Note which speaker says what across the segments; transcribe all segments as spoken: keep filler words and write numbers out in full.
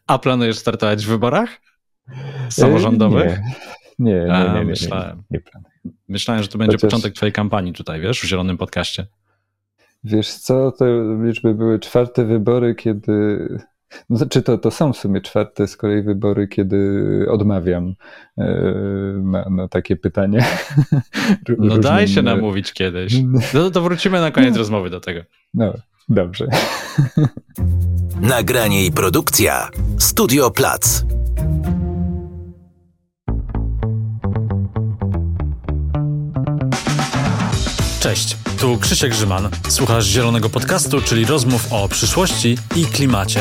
Speaker 1: A planujesz startować w wyborach samorządowych?
Speaker 2: Nie, nie, nie,
Speaker 1: A,
Speaker 2: nie, nie, nie,
Speaker 1: myślałem.
Speaker 2: nie, nie
Speaker 1: Myślałem, że to będzie
Speaker 2: Chociaż...
Speaker 1: początek twojej kampanii tutaj, wiesz, w Zielonym Podcaście.
Speaker 2: Wiesz co, to liczby były czwarte wybory, kiedy... No, znaczy to, to są w sumie czwarte z kolei wybory, kiedy odmawiam na, na takie pytanie.
Speaker 1: No Różnym... daj się namówić kiedyś. No to wrócimy na koniec rozmowy do tego.
Speaker 2: No, dobrze.
Speaker 3: Nagranie i produkcja Studio Plac.
Speaker 1: Cześć, tu Krzysiek Grzyman. Słuchasz Zielonego Podcastu, czyli rozmów o przyszłości i klimacie.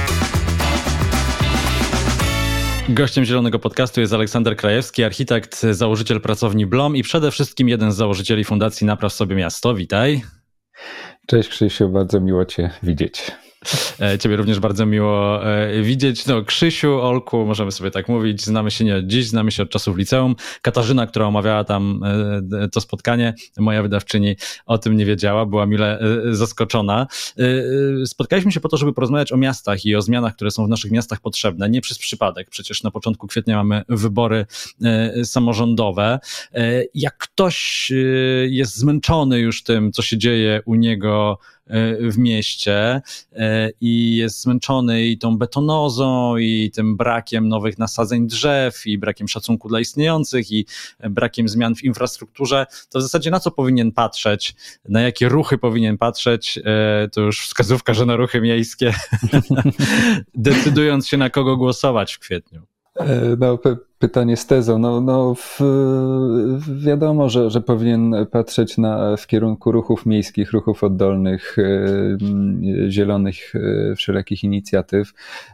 Speaker 1: Gościem Zielonego Podcastu jest Aleksander Krajewski, architekt, założyciel pracowni Blom i przede wszystkim jeden z założycieli Fundacji Napraw Sobie Miasto. Witaj.
Speaker 2: Cześć Krzysiu, bardzo miło Cię widzieć.
Speaker 1: Ciebie również bardzo miło widzieć. No, Krzysiu, Olku, możemy sobie tak mówić, znamy się nie od dziś, znamy się od czasów liceum. Katarzyna, która omawiała tam to spotkanie, moja wydawczyni, o tym nie wiedziała, była mile zaskoczona. Spotkaliśmy się po to, żeby porozmawiać o miastach i o zmianach, które są w naszych miastach potrzebne. Nie przez przypadek, przecież na początku kwietnia mamy wybory samorządowe. Jak ktoś jest zmęczony już tym, co się dzieje u niego w mieście i jest zmęczony i tą betonozą i tym brakiem nowych nasadzeń drzew i brakiem szacunku dla istniejących i brakiem zmian w infrastrukturze, to w zasadzie na co powinien patrzeć, na jakie ruchy powinien patrzeć, to już wskazówka, że na ruchy miejskie, decydując się na kogo głosować w kwietniu.
Speaker 2: No, pytanie z tezą. No, no w, wiadomo, że, że powinien patrzeć na, w kierunku ruchów miejskich, ruchów oddolnych, zielonych, wszelakich inicjatyw.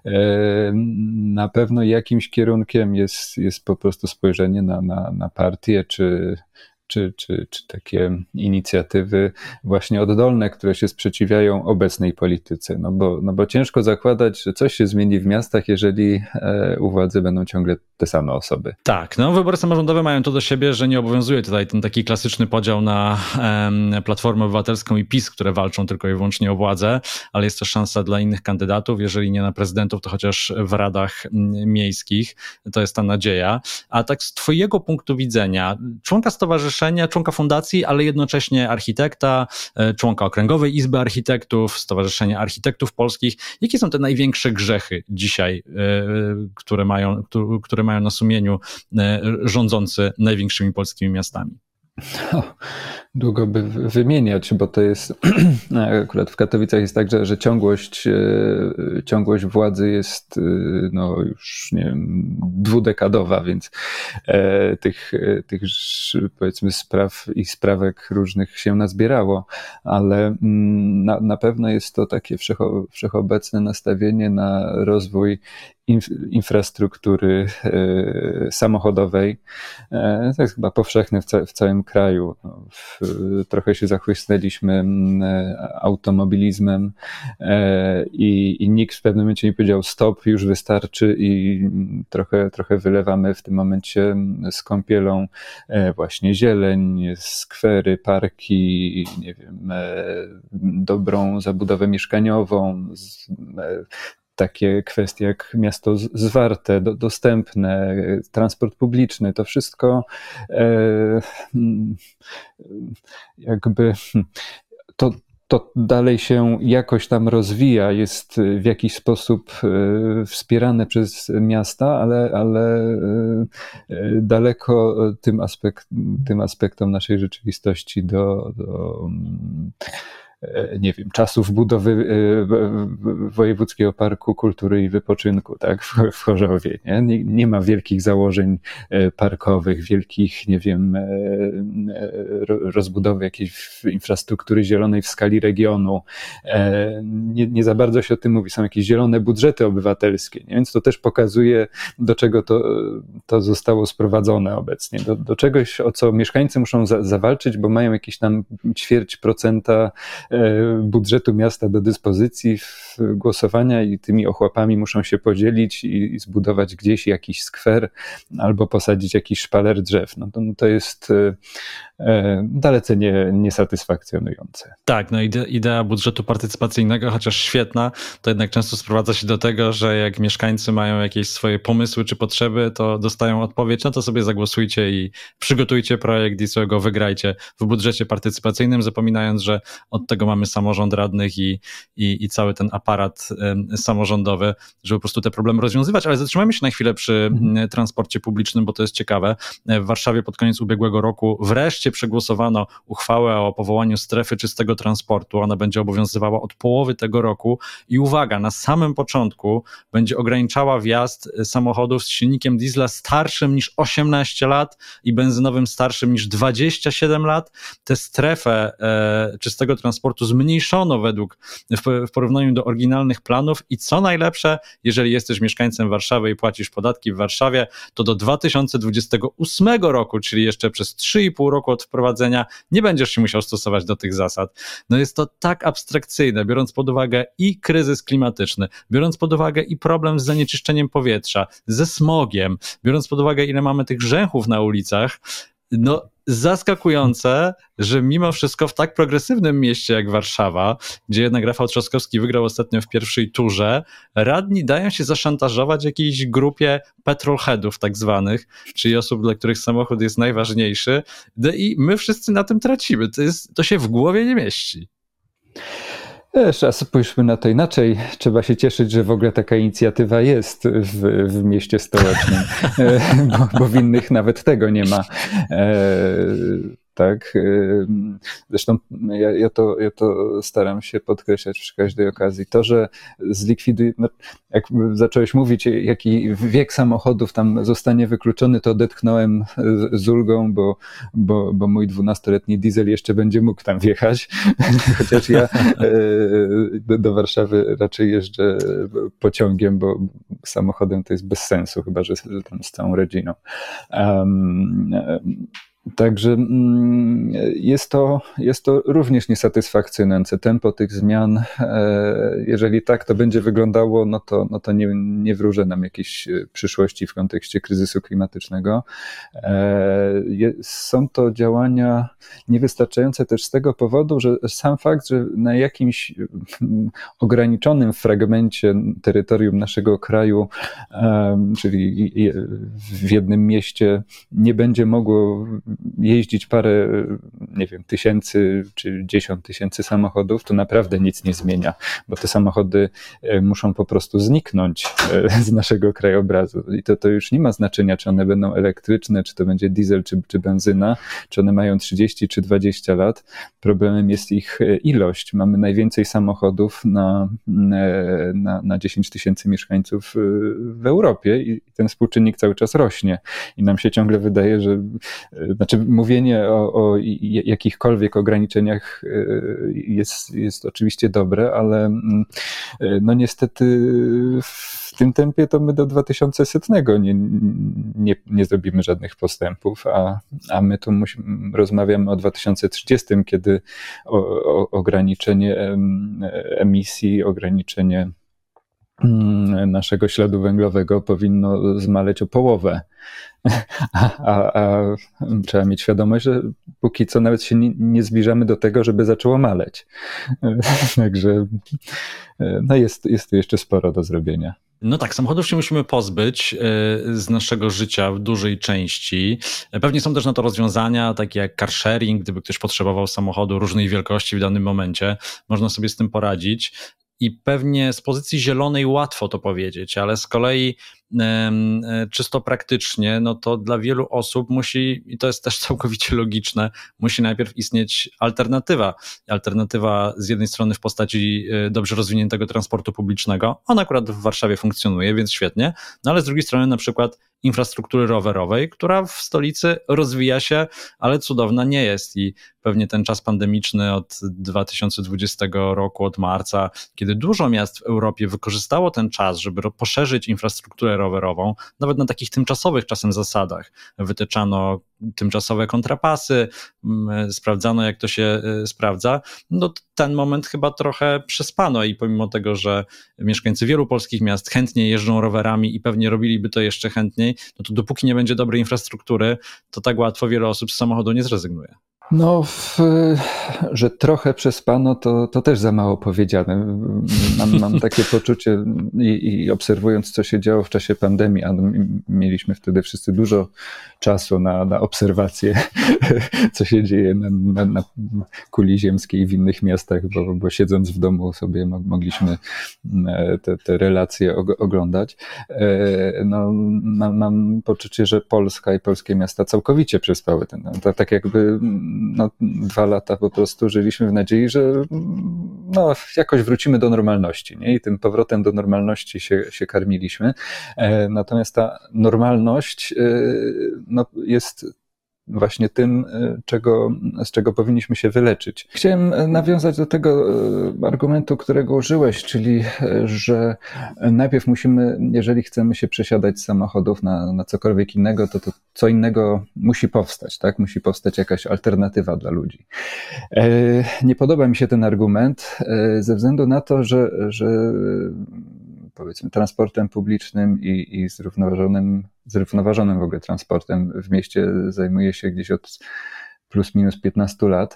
Speaker 2: Na pewno jakimś kierunkiem jest, jest po prostu spojrzenie na, na, na partię, czy Czy, czy, czy takie inicjatywy właśnie oddolne, które się sprzeciwiają obecnej polityce. No bo, no bo ciężko zakładać, że coś się zmieni w miastach, jeżeli e, u władzy będą ciągle te same osoby.
Speaker 1: Tak, no wybory samorządowe mają to do siebie, że nie obowiązuje tutaj ten taki klasyczny podział na em, Platformę Obywatelską i PiS, które walczą tylko i wyłącznie o władzę, ale jest też szansa dla innych kandydatów, jeżeli nie na prezydentów, to chociaż w radach miejskich. To jest ta nadzieja. A tak z twojego punktu widzenia, członka stowarzyszenia, członka fundacji, ale jednocześnie architekta, członka Okręgowej Izby Architektów, Stowarzyszenia Architektów Polskich. Jakie są te największe grzechy dzisiaj, które mają, które mają na sumieniu rządzący największymi polskimi miastami?
Speaker 2: No, długo by wymieniać, bo to jest akurat w Katowicach jest tak, że, że ciągłość, ciągłość władzy jest no już nie wiem, dwudekadowa, więc e, tych, tych powiedzmy spraw i sprawek różnych się nazbierało, ale na, na pewno jest to takie wszecho, wszechobecne nastawienie na rozwój infrastruktury e, samochodowej. E, to jest chyba powszechne w, ca- w całym kraju. No, w, trochę się zachłysnęliśmy e, automobilizmem e, i, i nikt w pewnym momencie nie powiedział stop, już wystarczy i trochę, trochę wylewamy w tym momencie z kąpielą e, właśnie zieleń, skwery, parki, nie wiem, e, dobrą zabudowę mieszkaniową, z, e, takie kwestie jak miasto zwarte, do, dostępne, transport publiczny, to wszystko e, jakby to, to dalej się jakoś tam rozwija, jest w jakiś sposób e, wspierane przez miasta, ale, ale e, daleko tym, aspekt, tym aspektom naszej rzeczywistości do, do nie wiem, czasów budowy Wojewódzkiego Parku Kultury i Wypoczynku, tak, w Chorzowie, nie? Nie, nie ma wielkich założeń parkowych, wielkich, nie wiem, rozbudowy jakiejś infrastruktury zielonej w skali regionu. Nie, nie za bardzo się o tym mówi. Są jakieś zielone budżety obywatelskie, nie? Więc to też pokazuje, do czego to, to zostało sprowadzone obecnie. Do, do czegoś, o co mieszkańcy muszą za, zawalczyć, bo mają jakieś tam ćwierć procenta budżetu miasta do dyspozycji w głosowania i tymi ochłapami muszą się podzielić i, i zbudować gdzieś jakiś skwer albo posadzić jakiś szpaler drzew. No to, to jest e, dalece nie, niesatysfakcjonujące.
Speaker 1: Tak, no ide, idea budżetu partycypacyjnego, chociaż świetna, to jednak często sprowadza się do tego, że jak mieszkańcy mają jakieś swoje pomysły czy potrzeby, to dostają odpowiedź, no to sobie zagłosujcie i przygotujcie projekt i sobie go wygrajcie w budżecie partycypacyjnym, zapominając, że od tego mamy samorząd radnych i, i, i cały ten aparat y, samorządowy, żeby po prostu te problemy rozwiązywać. Ale zatrzymajmy się na chwilę przy mhm. transporcie publicznym, bo to jest ciekawe. W Warszawie pod koniec ubiegłego roku wreszcie przegłosowano uchwałę o powołaniu strefy czystego transportu. Ona będzie obowiązywała od połowy tego roku i uwaga, na samym początku będzie ograniczała wjazd samochodów z silnikiem diesla starszym niż osiemnaście lat i benzynowym starszym niż dwadzieścia siedem lat. Tę strefę e, czystego transportu zmniejszono według, w, w porównaniu do oryginalnych planów i co najlepsze, jeżeli jesteś mieszkańcem Warszawy i płacisz podatki w Warszawie, to do dwa tysiące dwudziestego ósmego roku, czyli jeszcze przez trzy i pół roku od wprowadzenia, nie będziesz się musiał stosować do tych zasad. No jest to tak abstrakcyjne, biorąc pod uwagę i kryzys klimatyczny, biorąc pod uwagę i problem z zanieczyszczeniem powietrza, ze smogiem, biorąc pod uwagę, ile mamy tych grzęchów na ulicach, no zaskakujące, że mimo wszystko w tak progresywnym mieście jak Warszawa, gdzie jednak Rafał Trzaskowski wygrał ostatnio w pierwszej turze, radni dają się zaszantażować jakiejś grupie petrolheadów tak zwanych, czyli osób, dla których samochód jest najważniejszy, no i my wszyscy na tym tracimy. To, jest, to się w głowie nie mieści.
Speaker 2: Jeszcze raz spójrzmy na to inaczej. Trzeba się cieszyć, że w ogóle taka inicjatywa jest w, w mieście stołecznym, bo, bo w innych nawet tego nie ma. Tak. Zresztą ja, ja, to, ja to staram się podkreślać przy każdej okazji. To, że zlikwiduje, no, jak zacząłeś mówić, jaki wiek samochodów tam zostanie wykluczony, to odetchnąłem z ulgą, bo, bo, bo mój dwunastoletni diesel jeszcze będzie mógł tam wjechać. Chociaż ja do, do Warszawy raczej jeżdżę pociągiem, bo samochodem to jest bez sensu, chyba że tam z całą rodziną. Um, Także jest to, jest to również niesatysfakcjonujące tempo tych zmian. Jeżeli tak to będzie wyglądało, no to, no to nie, nie wróżę nam jakiejś przyszłości w kontekście kryzysu klimatycznego. Są to działania niewystarczające też z tego powodu, że sam fakt, że na jakimś ograniczonym fragmencie terytorium naszego kraju, czyli w jednym mieście, nie będzie mogło jeździć parę, nie wiem, tysięcy czy dziesiąt tysięcy samochodów, to naprawdę nic nie zmienia, bo te samochody muszą po prostu zniknąć z naszego krajobrazu. I to, to już nie ma znaczenia, czy one będą elektryczne, czy to będzie diesel, czy, czy benzyna, czy one mają trzydzieści czy dwadzieścia lat. Problemem jest ich ilość. Mamy najwięcej samochodów na, na, na dziesięć tysięcy mieszkańców w Europie i ten współczynnik cały czas rośnie. I nam się ciągle wydaje, że Znaczy mówienie o, o jakichkolwiek ograniczeniach jest, jest oczywiście dobre, ale no niestety w tym tempie to my do dwa tysiące setnego nie, nie, nie zrobimy żadnych postępów, a, a my tu musimy, rozmawiamy o dwa tysiące trzydziestym, kiedy o, o, ograniczenie emisji, ograniczenie naszego śladu węglowego powinno zmaleć o połowę. A, a, a trzeba mieć świadomość, że póki co nawet się nie, nie zbliżamy do tego, żeby zaczęło maleć. Także no jest, jest tu jeszcze sporo do zrobienia.
Speaker 1: No tak, samochodów się musimy pozbyć z naszego życia w dużej części. Pewnie są też na to rozwiązania, takie jak car sharing, gdyby ktoś potrzebował samochodu różnej wielkości w danym momencie, można sobie z tym poradzić. I pewnie z pozycji zielonej łatwo to powiedzieć, ale z kolei czysto praktycznie, no to dla wielu osób musi, i to jest też całkowicie logiczne, musi najpierw istnieć alternatywa. Alternatywa z jednej strony w postaci dobrze rozwiniętego transportu publicznego, on akurat w Warszawie funkcjonuje, więc świetnie, no ale z drugiej strony na przykład infrastruktury rowerowej, która w stolicy rozwija się, ale cudowna nie jest i pewnie ten czas pandemiczny od dwa tysiące dwudziestego roku, od marca, kiedy dużo miast w Europie wykorzystało ten czas, żeby poszerzyć infrastrukturę rowerową, nawet na takich tymczasowych czasem zasadach. Wytyczano tymczasowe kontrapasy, sprawdzano jak to się sprawdza, no ten moment chyba trochę przespano i pomimo tego, że mieszkańcy wielu polskich miast chętnie jeżdżą rowerami i pewnie robiliby to jeszcze chętniej, no to dopóki nie będzie dobrej infrastruktury, to tak łatwo wiele osób z samochodu nie zrezygnuje.
Speaker 2: No, w, że trochę przespano, to, to też za mało powiedziane. Mam, mam takie poczucie i, i obserwując, co się działo w czasie pandemii, a mieliśmy wtedy wszyscy dużo czasu na, na obserwację, co się dzieje na, na, na kuli ziemskiej i w innych miastach, bo, bo siedząc w domu sobie mogliśmy te, te relacje oglądać. No, mam, mam poczucie, że Polska i polskie miasta całkowicie przespały ten, to, tak jakby no, dwa lata po prostu żyliśmy w nadziei, że no, jakoś wrócimy do normalności, nie? I tym powrotem do normalności się, się karmiliśmy. E, natomiast ta normalność e, no, jest właśnie tym, czego, z czego powinniśmy się wyleczyć. Chciałem nawiązać do tego argumentu, którego użyłeś, czyli że najpierw musimy, jeżeli chcemy się przesiadać z samochodów na, na cokolwiek innego, to, to co innego musi powstać, tak? Musi powstać jakaś alternatywa dla ludzi. Nie podoba mi się ten argument ze względu na to, że, że powiedzmy transportem publicznym i, i zrównoważonym, zrównoważonym w ogóle transportem w mieście zajmuje się gdzieś od plus minus piętnastu lat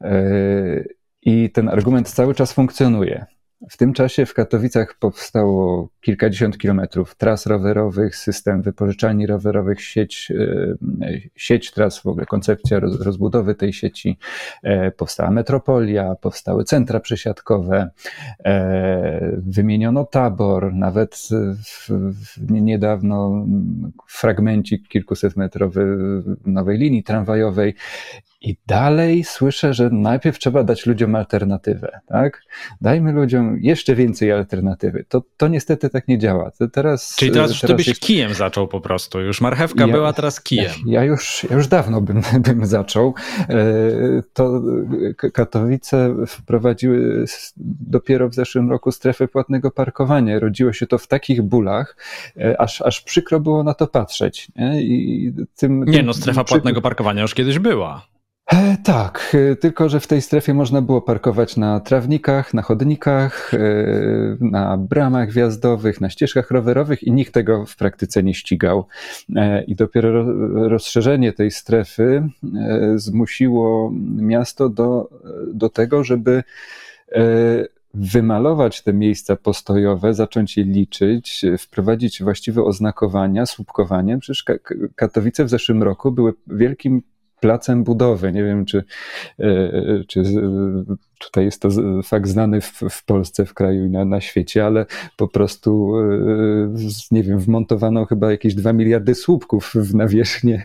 Speaker 2: i ten argument cały czas funkcjonuje. W tym czasie w Katowicach powstało kilkadziesiąt kilometrów tras rowerowych, system wypożyczalni rowerowych, sieć, sieć tras, w ogóle koncepcja rozbudowy tej sieci. Powstała metropolia, powstały centra przesiadkowe, wymieniono tabor, nawet w, w niedawno fragmencik kilkusetmetrowy nowej linii tramwajowej. I dalej słyszę, że najpierw trzeba dać ludziom alternatywę, tak? Dajmy ludziom jeszcze więcej alternatywy. To, to niestety tak nie działa. To teraz,
Speaker 1: Czyli teraz już
Speaker 2: teraz
Speaker 1: ty byś
Speaker 2: jest...
Speaker 1: kijem zaczął po prostu. Już marchewka ja, była, teraz kijem.
Speaker 2: Ja, ja, już, ja już dawno bym, bym zaczął. To Katowice wprowadziły dopiero w zeszłym roku strefę płatnego parkowania. Rodziło się to w takich bólach, aż, aż przykro było na to patrzeć. Nie, I tym,
Speaker 1: nie
Speaker 2: tym,
Speaker 1: no, strefa
Speaker 2: przy...
Speaker 1: płatnego parkowania już kiedyś była.
Speaker 2: E, tak, tylko że w tej strefie można było parkować na trawnikach, na chodnikach, e, na bramach wjazdowych, na ścieżkach rowerowych i nikt tego w praktyce nie ścigał. E, I dopiero ro, rozszerzenie tej strefy e, zmusiło miasto do, do tego, żeby e, wymalować te miejsca postojowe, zacząć je liczyć, wprowadzić właściwe oznakowania, słupkowanie. Przecież Katowice w zeszłym roku były wielkim placem budowy. Nie wiem, czy, czy tutaj jest to fakt znany w, w Polsce, w kraju i na, na świecie, ale po prostu, nie wiem, wmontowano chyba jakieś dwa miliardy słupków w nawierzchnię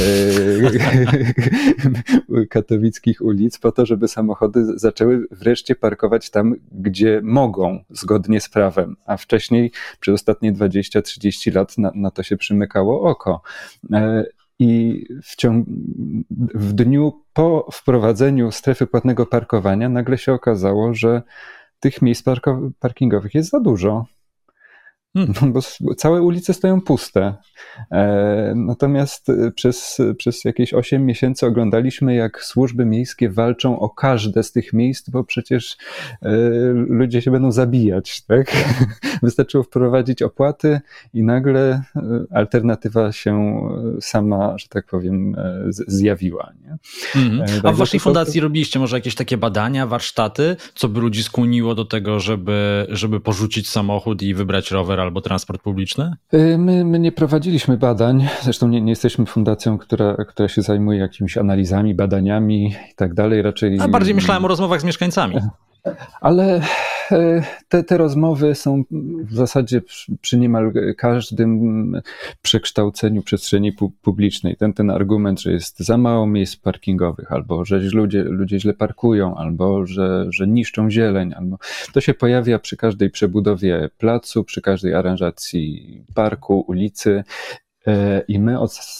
Speaker 2: katowickich ulic po to, żeby samochody zaczęły wreszcie parkować tam, gdzie mogą, zgodnie z prawem, a wcześniej przez ostatnie dwadzieścia trzydzieści lat na, na to się przymykało oko. I w, ciągu, w dniu po wprowadzeniu strefy płatnego parkowania nagle się okazało, że tych miejsc parko, parkingowych jest za dużo. Hmm. Bo całe ulice stoją puste. E, natomiast przez, przez jakieś osiem miesięcy oglądaliśmy, jak służby miejskie walczą o każde z tych miejsc, bo przecież e, ludzie się będą zabijać, tak? Wystarczyło wprowadzić opłaty i nagle alternatywa się sama, że tak powiem, zjawiła. Nie?
Speaker 1: Mm-hmm. A w waszej fundacji to... robiliście może jakieś takie badania, warsztaty, co by ludzi skłoniło do tego, żeby, żeby porzucić samochód i wybrać rower albo transport publiczny?
Speaker 2: My, my nie prowadziliśmy badań, zresztą nie, nie jesteśmy fundacją, która, która się zajmuje jakimiś analizami, badaniami i tak dalej. Raczej...
Speaker 1: A bardziej myślałem o rozmowach z mieszkańcami.
Speaker 2: Ale te, te rozmowy są w zasadzie przy, przy niemal każdym przekształceniu przestrzeni pu, publicznej. Ten, ten argument, że jest za mało miejsc parkingowych, albo że ludzie, ludzie źle parkują, albo że, że niszczą zieleń, albo to się pojawia przy każdej przebudowie placu, przy każdej aranżacji parku, ulicy i my od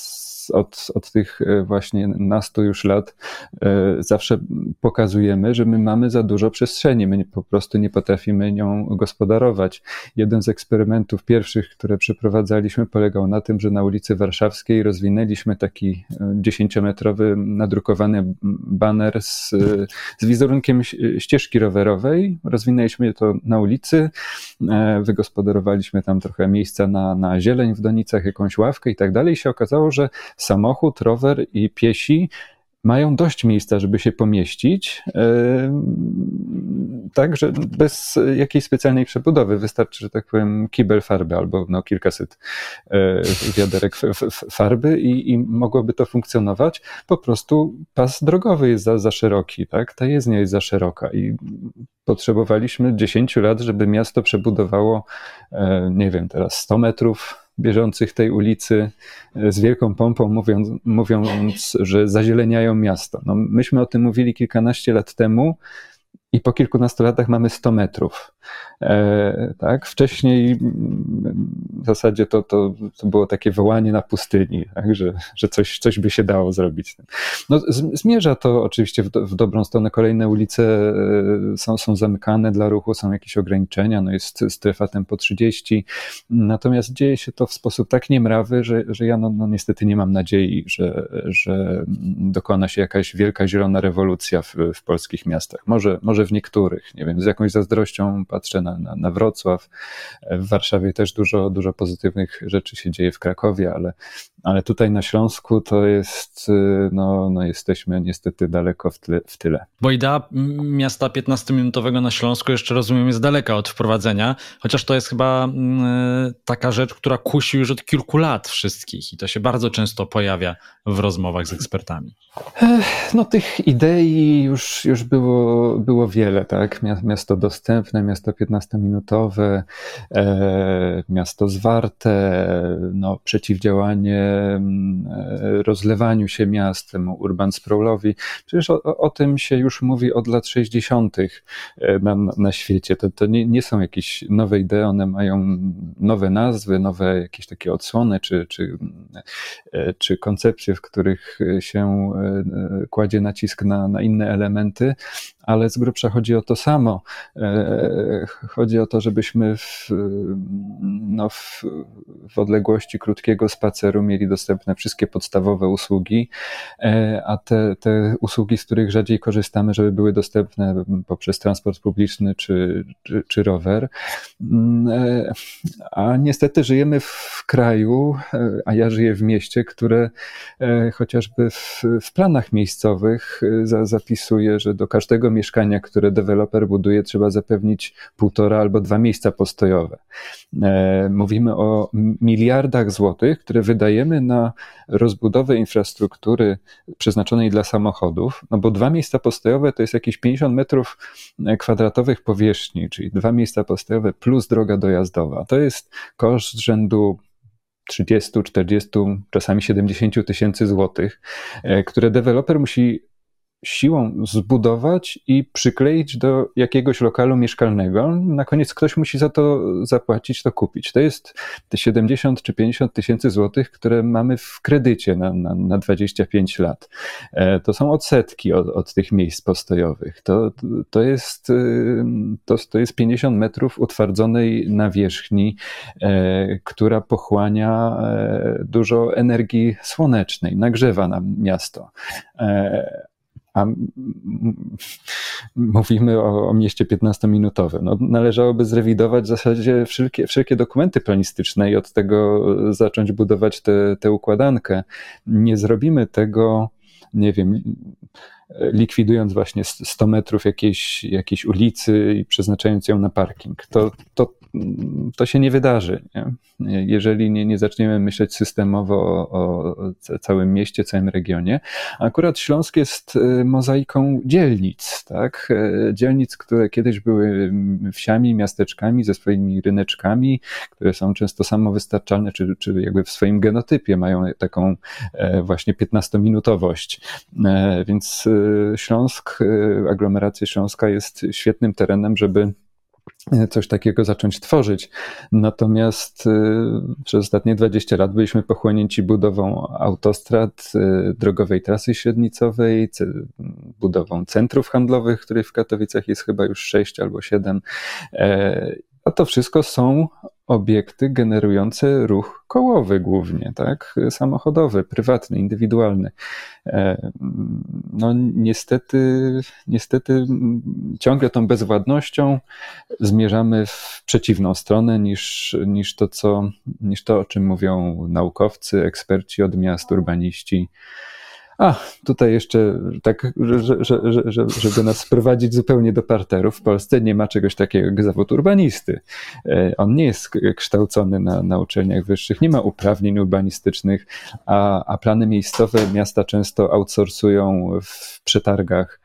Speaker 2: od, od tych właśnie nastu już lat zawsze pokazujemy, że my mamy za dużo przestrzeni, my po prostu nie potrafimy nią gospodarować. Jeden z eksperymentów pierwszych, które przeprowadzaliśmy, polegał na tym, że na ulicy Warszawskiej rozwinęliśmy taki dziesięciometrowy nadrukowany baner z, z wizerunkiem ścieżki rowerowej. Rozwinęliśmy to na ulicy, wygospodarowaliśmy tam trochę miejsca na, na zieleń w donicach, jakąś ławkę i tak dalej. I się okazało, że samochód, rower i piesi mają dość miejsca, żeby się pomieścić, tak, że bez jakiejś specjalnej przebudowy wystarczy, że tak powiem, kibel farby albo no, kilkaset wiaderek farby i, i mogłoby to funkcjonować. Po prostu pas drogowy jest za, za szeroki, tak? Ta jezdnia jest za szeroka i potrzebowaliśmy dziesięciu lat, żeby miasto przebudowało, nie wiem, teraz sto metrów bieżących tej ulicy z wielką pompą, mówiąc, mówiąc, że zazieleniają miasto. No, myśmy o tym mówili kilkanaście lat temu i po kilkunastu latach mamy sto metrów. E, tak? Wcześniej w zasadzie to, to, to było takie wołanie na pustyni, tak? że, że coś, coś by się dało zrobić. No, z, zmierza to oczywiście w, do, w dobrą stronę. Kolejne ulice są, są zamykane dla ruchu, są jakieś ograniczenia, no jest strefa tempo trzydzieści, natomiast dzieje się to w sposób tak niemrawy, że, że ja no, no niestety nie mam nadziei, że, że dokona się jakaś wielka zielona rewolucja w, w polskich miastach. Może, może w niektórych, nie wiem, z jakąś zazdrością patrzę na, na, na Wrocław. W Warszawie też dużo, dużo pozytywnych rzeczy się dzieje, w Krakowie, ale, ale tutaj na Śląsku to jest, no, no jesteśmy niestety daleko w tyle, w tyle.
Speaker 1: Bo idea miasta piętnastominutowego na Śląsku jeszcze, rozumiem, jest daleka od wprowadzenia, chociaż to jest chyba y, taka rzecz, która kusi już od kilku lat wszystkich i to się bardzo często pojawia w rozmowach z ekspertami.
Speaker 2: No tych idei już, już było, było wiele, tak? Miasto dostępne, miasto piętnastominutowe, e, miasto zwarte, no, przeciwdziałanie e, rozlewaniu się miastem, urban sprawlowi. Przecież o, o tym się już mówi od lat sześćdziesiątych na, na świecie. To, to nie, nie są jakieś nowe idee, one mają nowe nazwy, nowe jakieś takie odsłony, czy, czy, czy koncepcje, w których się kładzie nacisk na, na inne elementy, ale z grubsza chodzi o to samo. Chodzi o to, żebyśmy w, no w, w odległości krótkiego spaceru mieli dostępne wszystkie podstawowe usługi, a te, te usługi, z których rzadziej korzystamy, żeby były dostępne poprzez transport publiczny czy, czy, czy rower. A niestety żyjemy w kraju, a ja żyję w mieście, które chociażby w, w planach miejscowych za, zapisuje, że do każdego mieszkania, które deweloper buduje, trzeba zapewnić półtora albo dwa miejsca postojowe. Mówimy o miliardach złotych, które wydajemy na rozbudowę infrastruktury przeznaczonej dla samochodów, no bo dwa miejsca postojowe to jest jakieś pięćdziesiąt metrów kwadratowych powierzchni, czyli dwa miejsca postojowe plus droga dojazdowa. To jest koszt rzędu trzydzieści, czterdzieści, czasami siedemdziesiąt tysięcy złotych, które deweloper musi siłą zbudować i przykleić do jakiegoś lokalu mieszkalnego. Na koniec ktoś musi za to zapłacić, to kupić. To jest te siedemdziesiąt czy pięćdziesiąt tysięcy złotych, które mamy w kredycie na, na, na dwadzieścia pięć lat. To są odsetki od, od tych miejsc postojowych. To, to, jest, to, to jest pięćdziesiąt metrów utwardzonej nawierzchni, e, która pochłania e, dużo energii słonecznej, nagrzewa nam miasto. E, A mówimy o, o mieście piętnastominutowym. No, należałoby zrewidować w zasadzie wszelkie, wszelkie dokumenty planistyczne i od tego zacząć budować tę układankę. Nie zrobimy tego, nie wiem, likwidując właśnie sto metrów jakiejś, jakiejś ulicy i przeznaczając ją na parking. To, to, to się nie wydarzy, nie? Jeżeli nie, nie zaczniemy myśleć systemowo o, o całym mieście, całym regionie. Akurat Śląsk jest mozaiką dzielnic, tak? Dzielnic, które kiedyś były wsiami, miasteczkami ze swoimi ryneczkami, które są często samowystarczalne, czy, czy jakby w swoim genotypie mają taką właśnie piętnastominutowość. Więc Śląsk, aglomeracja śląska jest świetnym terenem, żeby coś takiego zacząć tworzyć. Natomiast y, przez ostatnie dwadzieścia lat byliśmy pochłonięci budową autostrad, y, drogowej trasy średnicowej, c- budową centrów handlowych, których w Katowicach jest chyba już sześć albo siedem. E, a to wszystko są obiekty generujące ruch kołowy głównie, tak? Samochodowy, prywatny, indywidualny. No niestety, niestety ciągle tą bezwładnością zmierzamy w przeciwną stronę niż, niż, to, co, niż to, o czym mówią naukowcy, eksperci od miast, urbaniści. A, tutaj jeszcze tak, że, że, że, że, żeby nas sprowadzić zupełnie do parteru, w Polsce nie ma czegoś takiego jak zawód urbanisty. On nie jest kształcony na, na uczelniach wyższych, nie ma uprawnień urbanistycznych, a, a plany miejscowe miasta często outsourcują w przetargach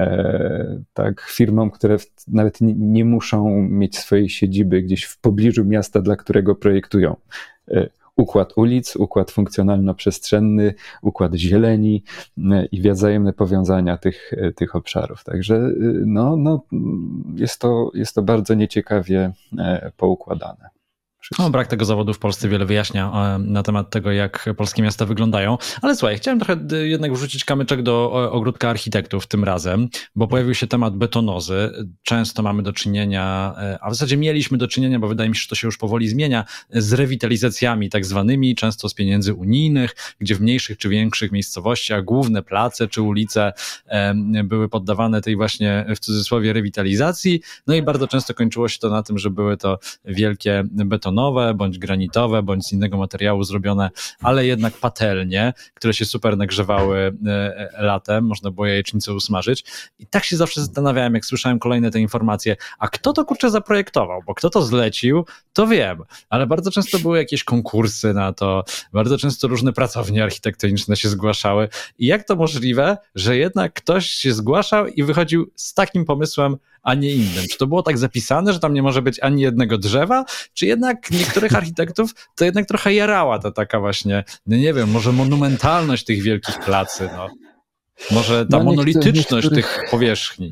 Speaker 2: e, tak, firmom, które nawet nie, nie muszą mieć swojej siedziby gdzieś w pobliżu miasta, dla którego projektują. E, Układ ulic, układ funkcjonalno-przestrzenny, układ zieleni i wzajemne powiązania tych, tych obszarów. Także no, no, jest to, jest to bardzo nieciekawie poukładane.
Speaker 1: No, brak tego zawodu w Polsce wiele wyjaśnia na temat tego, jak polskie miasta wyglądają. Ale słuchaj, chciałem trochę jednak wrzucić kamyczek do ogródka architektów tym razem, bo pojawił się temat betonozy. Często mamy do czynienia, a w zasadzie mieliśmy do czynienia, bo wydaje mi się, że to się już powoli zmienia, z rewitalizacjami tak zwanymi, często z pieniędzy unijnych, gdzie w mniejszych czy większych miejscowościach główne place czy ulice były poddawane tej właśnie, w cudzysłowie, rewitalizacji. No i bardzo często kończyło się to na tym, że były to wielkie betonowe, bądź granitowe, bądź z innego materiału zrobione, ale jednak patelnie, które się super nagrzewały latem, można było jajecznicę usmażyć. I tak się zawsze zastanawiałem, jak słyszałem kolejne te informacje, a kto to kurczę zaprojektował, bo kto to zlecił, to wiem, ale bardzo często były jakieś konkursy na to, bardzo często różne pracownie architektoniczne się zgłaszały i jak to możliwe, że jednak ktoś się zgłaszał i wychodził z takim pomysłem, a nie innym. Czy to było tak zapisane, że tam nie może być ani jednego drzewa, czy jednak niektórych architektów to jednak trochę jarała ta taka właśnie, no nie wiem, może monumentalność tych wielkich placy, no. Może ta no, monolityczność niektórych... tych powierzchni.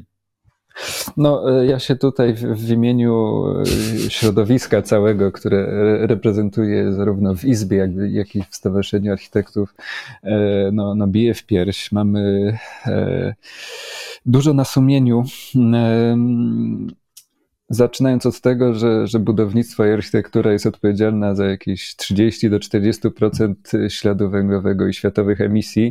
Speaker 2: No, ja się tutaj w, w imieniu środowiska całego, które reprezentuję zarówno w Izbie, jak, jak i w Stowarzyszeniu Architektów, no, no biję w pierś. Mamy e, dużo na sumieniu. E, Zaczynając od tego, że, że budownictwo i architektura jest odpowiedzialna za jakieś trzydzieści do czterdziestu procent śladu węglowego i światowych emisji,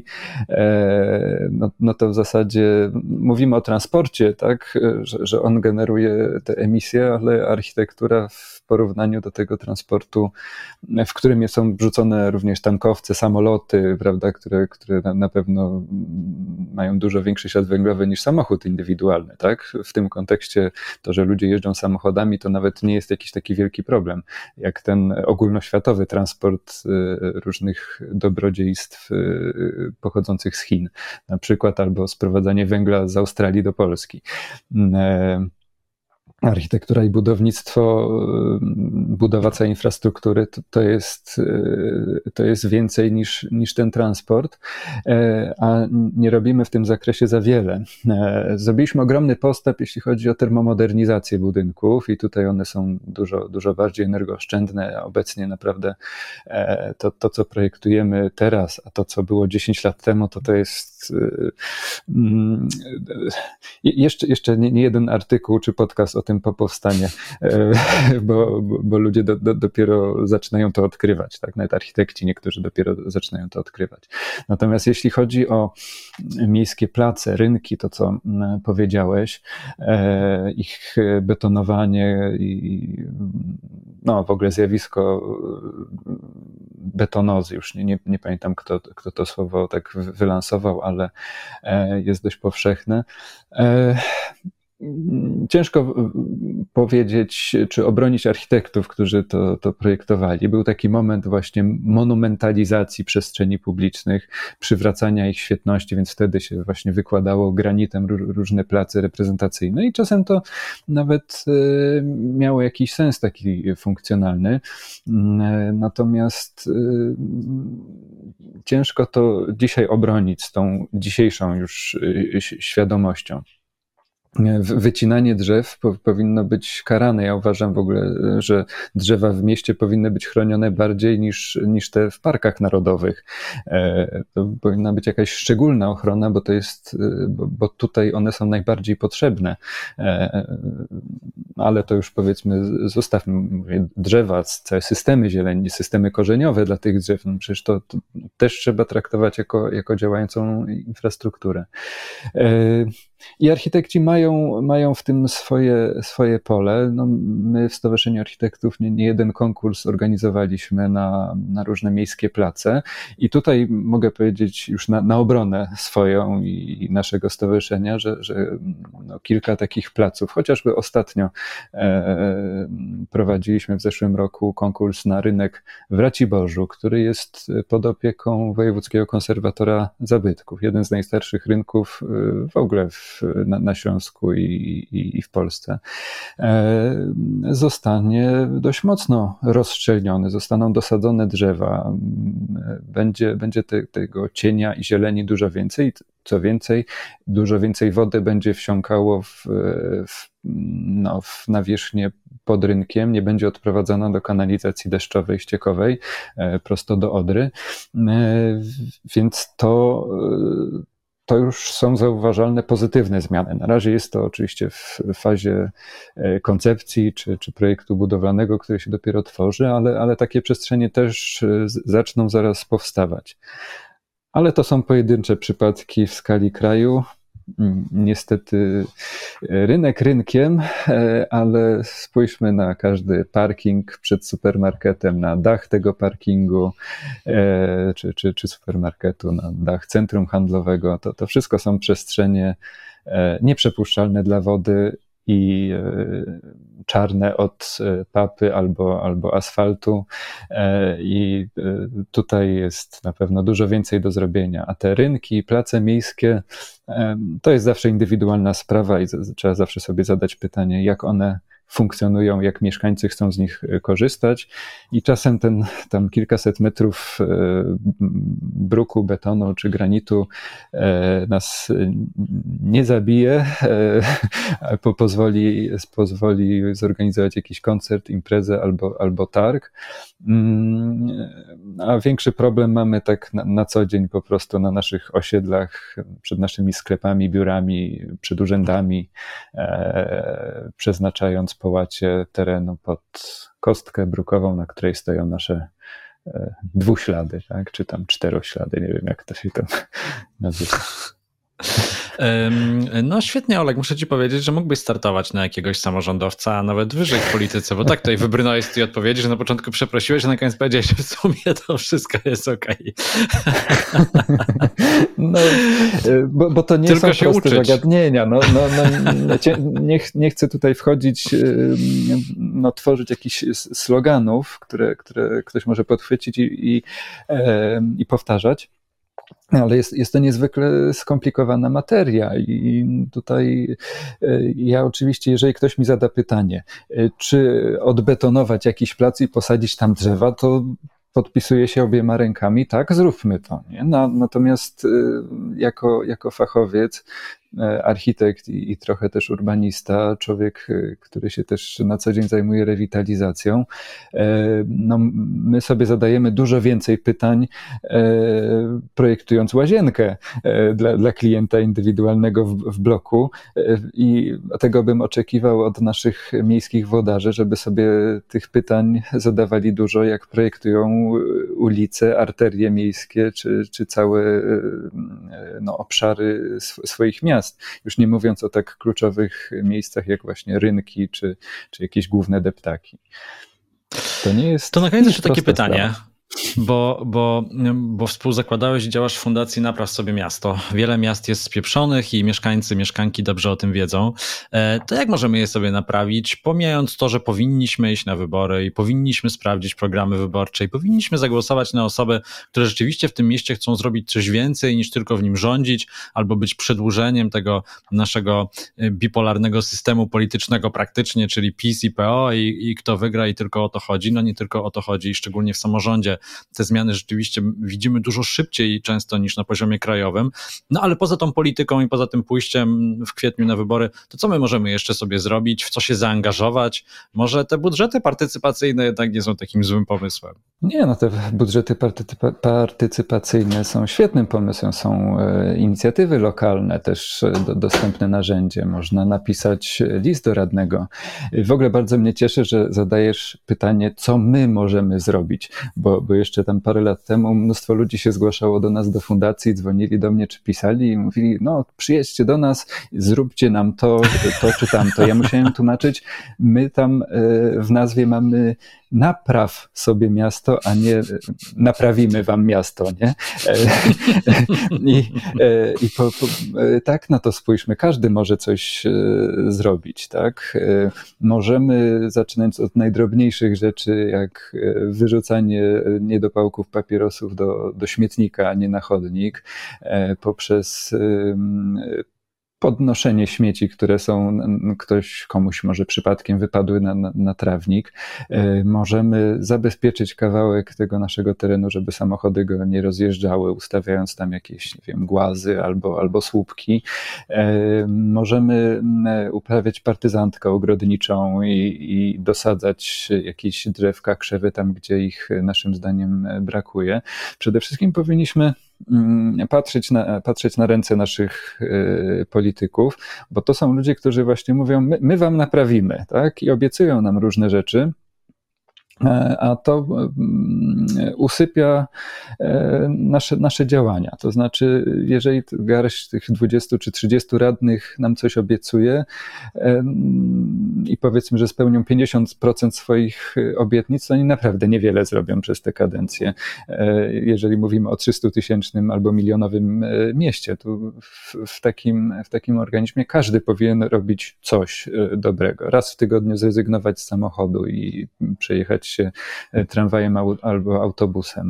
Speaker 2: no, no to w zasadzie mówimy o transporcie, tak, że, że on generuje te emisje, ale architektura w porównaniu do tego transportu, w którym są wrzucone również tankowce, samoloty, prawda, które, które na pewno mają dużo większy ślad węglowy niż samochód indywidualny, tak? W tym kontekście to, że ludzie jeżdżą samochodami, to nawet nie jest jakiś taki wielki problem, jak ten ogólnoświatowy transport różnych dobrodziejstw pochodzących z Chin, na przykład, albo sprowadzanie węgla z Australii do Polski. Architektura i budownictwo, budowa całej infrastruktury to, to, jest, to jest więcej niż, niż ten transport, a nie robimy w tym zakresie za wiele. Zrobiliśmy ogromny postęp, jeśli chodzi o termomodernizację budynków i tutaj one są dużo, dużo bardziej energooszczędne. Obecnie naprawdę to, to, co projektujemy teraz, a to, co było dziesięć lat temu, to to jest jeszcze, jeszcze nie, nie jeden artykuł czy podcast o tym powstanie, bo, bo ludzie do, do, dopiero zaczynają to odkrywać, tak? Nawet architekci niektórzy dopiero zaczynają to odkrywać. Natomiast jeśli chodzi o miejskie place, rynki, to co powiedziałeś, ich betonowanie i no w ogóle zjawisko betonozy, już nie, nie, nie pamiętam kto, kto to słowo tak wylansował, ale jest dość powszechne. Ciężko powiedzieć, czy obronić architektów, którzy to, to projektowali. Był taki moment właśnie monumentalizacji przestrzeni publicznych, przywracania ich świetności, więc wtedy się właśnie wykładało granitem różne place reprezentacyjne i czasem to nawet miało jakiś sens taki funkcjonalny. Natomiast ciężko to dzisiaj obronić z tą dzisiejszą już świadomością. wycinanie drzew po, powinno być karane. Ja uważam w ogóle, że drzewa w mieście powinny być chronione bardziej niż, niż te w parkach narodowych. To powinna być jakaś szczególna ochrona, bo to jest, bo, bo tutaj one są najbardziej potrzebne. Ale to już powiedzmy zostawmy, mówię, drzewa, całe systemy zieleni, systemy korzeniowe dla tych drzew, no przecież to, to też trzeba traktować jako, jako działającą infrastrukturę. I architekci mają, mają w tym swoje, swoje pole. No, my w Stowarzyszeniu Architektów nie, nie jeden konkurs organizowaliśmy na, na różne miejskie place i tutaj mogę powiedzieć już na, na obronę swoją i naszego stowarzyszenia, że, że no, kilka takich placów, chociażby ostatnio e, prowadziliśmy w zeszłym roku konkurs na rynek w Raciborzu, który jest pod opieką Wojewódzkiego Konserwatora Zabytków. Jeden z najstarszych rynków w ogóle w, na, na Śląsku i, i, i w Polsce. E, zostanie dość mocno rozszczelniony, zostaną dosadzone drzewa, będzie, będzie te, tego cienia i zieleni dużo więcej. Co więcej, dużo więcej wody będzie wsiąkało w, w, no, w nawierzchnię pod rynkiem, nie będzie odprowadzana do kanalizacji deszczowej, ściekowej, e, prosto do Odry, e, więc to to już są zauważalne pozytywne zmiany. Na razie jest to oczywiście w fazie koncepcji czy, czy projektu budowlanego, który się dopiero tworzy, ale, ale takie przestrzenie też zaczną zaraz powstawać. Ale to są pojedyncze przypadki w skali kraju. Niestety rynek rynkiem, ale spójrzmy na każdy parking przed supermarketem, na dach tego parkingu czy, czy, czy supermarketu, na dach centrum handlowego. To, to wszystko są przestrzenie nieprzepuszczalne dla wody i czarne od papy albo, albo asfaltu i tutaj jest na pewno dużo więcej do zrobienia, a te rynki, place miejskie to jest zawsze indywidualna sprawa i trzeba zawsze sobie zadać pytanie, jak one funkcjonują, jak mieszkańcy chcą z nich korzystać i czasem ten tam kilkaset metrów bruku, betonu czy granitu nas nie zabije, po, pozwoli, pozwoli zorganizować jakiś koncert, imprezę albo, albo targ, a większy problem mamy tak na, na co dzień po prostu na naszych osiedlach, przed naszymi sklepami, biurami, przed urzędami, e, przeznaczając połacie terenu pod kostkę brukową, na której stoją nasze e, dwuślady, tak? Czy tam czteroślady, nie wiem jak to się tam nazywa.
Speaker 1: No świetnie, Oleg, muszę ci powiedzieć, że mógłbyś startować na jakiegoś samorządowca, a nawet wyżej w polityce, bo tak tutaj wybrnąłeś z tej odpowiedzi, że na początku przeprosiłeś, a na koniec powiedziałeś, że w sumie to wszystko jest okej.
Speaker 2: No, bo, bo to nie
Speaker 1: Tylko
Speaker 2: są
Speaker 1: się
Speaker 2: proste
Speaker 1: uczyć.
Speaker 2: zagadnienia. No, no, no, nie, nie chcę tutaj wchodzić, no, tworzyć jakichś sloganów, które, które ktoś może podchwycić i, i, i powtarzać. Ale jest, jest to niezwykle skomplikowana materia i tutaj ja oczywiście, jeżeli ktoś mi zada pytanie, czy odbetonować jakiś plac i posadzić tam drzewa, to podpisuję się obiema rękami, tak, zróbmy to. Nie? Na, natomiast jako, jako fachowiec, architekt i, i trochę też urbanista, człowiek, który się też na co dzień zajmuje rewitalizacją, no, my sobie zadajemy dużo więcej pytań, projektując łazienkę dla, dla klienta indywidualnego w, w bloku i tego bym oczekiwał od naszych miejskich włodarzy, żeby sobie tych pytań zadawali dużo, jak projektują ulice, arterie miejskie, czy, czy całe no, obszary sw- swoich miast. Już nie mówiąc o tak kluczowych miejscach jak właśnie rynki czy, czy jakieś główne deptaki. To nie jest.
Speaker 1: To na koniec jeszcze takie
Speaker 2: prosta
Speaker 1: pytanie.
Speaker 2: sprawa.
Speaker 1: Bo, bo, bo współzakładałeś i działasz w Fundacji Napraw Sobie Miasto. Wiele miast jest spieprzonych i mieszkańcy, mieszkanki dobrze o tym wiedzą. To jak możemy je sobie naprawić, pomijając to, że powinniśmy iść na wybory i powinniśmy sprawdzić programy wyborcze i powinniśmy zagłosować na osoby, które rzeczywiście w tym mieście chcą zrobić coś więcej niż tylko w nim rządzić albo być przedłużeniem tego naszego bipolarnego systemu politycznego praktycznie, czyli PiS i P O i, i kto wygra i tylko o to chodzi. No nie tylko o to chodzi, szczególnie w samorządzie te zmiany rzeczywiście widzimy dużo szybciej często niż na poziomie krajowym. No ale poza tą polityką i poza tym pójściem w kwietniu na wybory, to co my możemy jeszcze sobie zrobić, w co się zaangażować? Może te budżety partycypacyjne jednak nie są takim złym pomysłem?
Speaker 2: Nie, no te budżety partycypa- partycypacyjne są świetnym pomysłem. Są e, inicjatywy lokalne, też do, dostępne narzędzie. Można napisać list do radnego. W ogóle bardzo mnie cieszy, że zadajesz pytanie, co my możemy zrobić, bo, bo jeszcze tam parę lat temu mnóstwo ludzi się zgłaszało do nas, do fundacji, dzwonili do mnie czy pisali i mówili, no przyjedźcie do nas, zróbcie nam to, to czy tamto. Ja musiałem tłumaczyć, my tam e, w nazwie mamy napraw sobie miasto, a nie naprawimy wam miasto, nie? I, i po, po, tak na to spójrzmy, każdy może coś zrobić, tak? Możemy, zaczynając od najdrobniejszych rzeczy, jak wyrzucanie niedopałków papierosów do, do śmietnika, a nie na chodnik, poprzez podnoszenie śmieci, które są, ktoś, komuś może przypadkiem wypadły na, na, na trawnik. Możemy zabezpieczyć kawałek tego naszego terenu, żeby samochody go nie rozjeżdżały, ustawiając tam jakieś, nie wiem, głazy albo, albo słupki. Możemy uprawiać partyzantkę ogrodniczą i, i dosadzać jakieś drzewka, krzewy tam, gdzie ich naszym zdaniem brakuje. Przede wszystkim powinniśmy patrzeć na, patrzeć na ręce naszych y, polityków, bo to są ludzie, którzy właśnie mówią, my, my wam naprawimy, tak? I obiecują nam różne rzeczy, a to usypia nasze, nasze działania. To znaczy, jeżeli garść tych dwudziestu czy trzydziestu radnych nam coś obiecuje i powiedzmy, że spełnią pięćdziesiąt procent swoich obietnic, to oni naprawdę niewiele zrobią przez tę kadencję. Jeżeli mówimy o trzystutysięcznym albo milionowym mieście, to w, w, takim, w takim organizmie każdy powinien robić coś dobrego. Raz w tygodniu zrezygnować z samochodu i przejechać się tramwajem albo autobusem.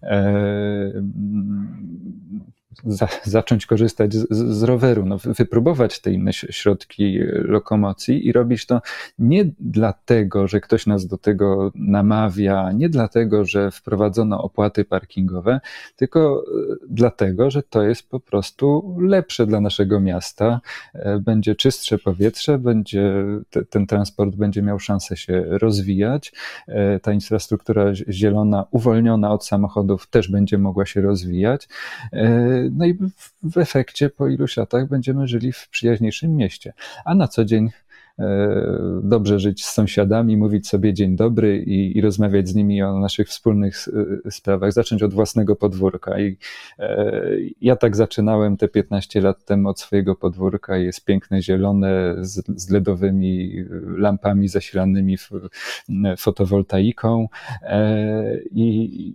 Speaker 2: Za, zacząć korzystać z, z roweru, no, wypróbować te inne środki lokomocji i robić to nie dlatego, że ktoś nas do tego namawia, nie dlatego, że wprowadzono opłaty parkingowe, tylko dlatego, że to jest po prostu lepsze dla naszego miasta. Będzie czystsze powietrze, będzie, te, ten transport będzie miał szansę się rozwijać, ta infrastruktura zielona, uwolniona od samochodów też będzie mogła się rozwijać. No i w efekcie po iluś latach będziemy żyli w przyjaźniejszym mieście. A na co dzień dobrze żyć z sąsiadami, mówić sobie dzień dobry i, i rozmawiać z nimi o naszych wspólnych sprawach, zacząć od własnego podwórka. I e, ja tak zaczynałem te piętnaście lat temu od swojego podwórka. Jest piękne, zielone, z, z ledowymi lampami zasilanymi f, fotowoltaiką e, i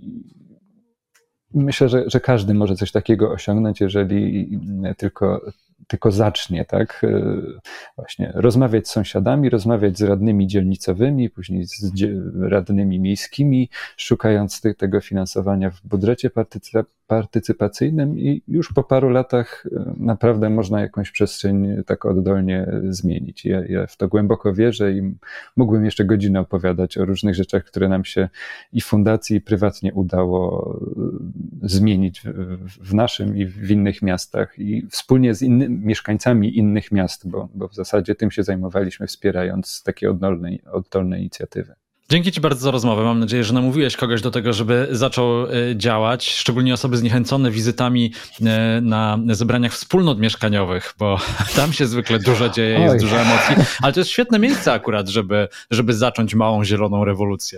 Speaker 2: myślę, że, że każdy może coś takiego osiągnąć, jeżeli tylko, tylko zacznie, tak? Właśnie rozmawiać z sąsiadami, rozmawiać z radnymi dzielnicowymi, później z radnymi miejskimi, szukając ty, tego finansowania w budżecie partycypa- partycypacyjnym i już po paru latach naprawdę można jakąś przestrzeń tak oddolnie zmienić. Ja, ja w to głęboko wierzę i mógłbym jeszcze godzinę opowiadać o różnych rzeczach, które nam się i w fundacji, i prywatnie udało zmienić w, w naszym i w innych miastach i wspólnie z innymi mieszkańcami innych miast, bo, bo w zasadzie tym się zajmowaliśmy, wspierając takie oddolne, oddolne inicjatywy.
Speaker 1: Dzięki Ci bardzo za rozmowę. Mam nadzieję, że namówiłeś kogoś do tego, żeby zaczął działać, szczególnie osoby zniechęcone wizytami na zebraniach wspólnot mieszkaniowych, bo tam się zwykle dużo dzieje, jest Oj. dużo emocji, ale to jest świetne miejsce akurat, żeby, żeby zacząć małą zieloną rewolucję.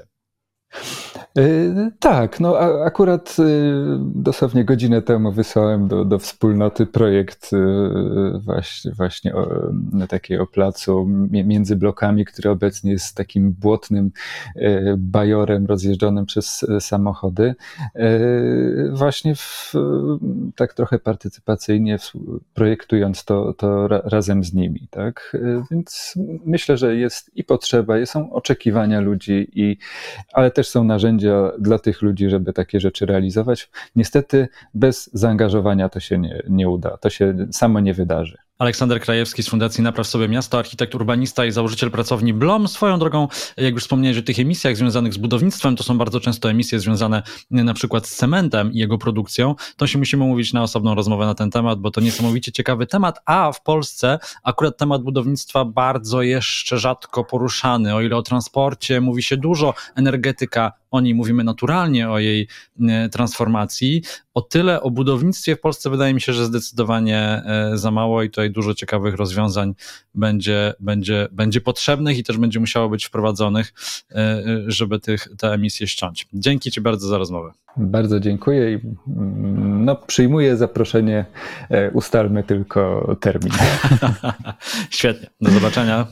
Speaker 2: Yy, tak, no a, akurat yy, dosłownie godzinę temu wysłałem do, do wspólnoty projekt yy, właśnie, właśnie o, takiej o placu między blokami, który obecnie jest takim błotnym yy, bajorem rozjeżdżonym przez yy, samochody. Yy, właśnie w, yy, tak trochę partycypacyjnie w, projektując to, to ra, razem z nimi, tak? Yy, więc myślę, że jest i potrzeba, są oczekiwania ludzi, i, ale też są narzędzia dla tych ludzi, żeby takie rzeczy realizować. Niestety bez zaangażowania to się nie, nie uda, to się samo nie wydarzy.
Speaker 1: Aleksander Krajewski z Fundacji Napraw Sobie Miasto, architekt, urbanista i założyciel pracowni Blom. Swoją drogą, jak już wspomniałeś o tych emisjach związanych z budownictwem, to są bardzo często emisje związane na przykład z cementem i jego produkcją. To się musimy mówić na osobną rozmowę na ten temat, bo to niesamowicie ciekawy temat, a w Polsce akurat temat budownictwa bardzo jeszcze rzadko poruszany. O ile o transporcie mówi się dużo, energetyka, o niej mówimy naturalnie, o jej transformacji. O tyle o budownictwie w Polsce wydaje mi się, że zdecydowanie za mało i tutaj dużo ciekawych rozwiązań będzie, będzie, będzie potrzebnych i też będzie musiało być wprowadzonych, żeby tych, te emisje ściąć. Dzięki Ci bardzo za rozmowę.
Speaker 2: Bardzo dziękuję i no, przyjmuję zaproszenie, ustalmy tylko termin.
Speaker 1: Świetnie, do zobaczenia.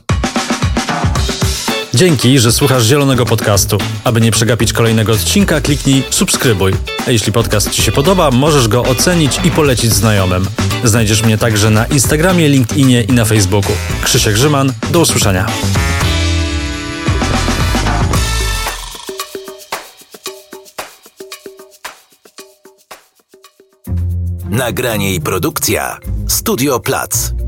Speaker 4: Dzięki, że słuchasz Zielonego Podcastu. Aby nie przegapić kolejnego odcinka, kliknij subskrybuj. A jeśli podcast Ci się podoba, możesz go ocenić i polecić znajomym. Znajdziesz mnie także na Instagramie, LinkedInie i na Facebooku. Krzysiek Grzyman, do usłyszenia.
Speaker 3: Nagranie i produkcja Studio Plac.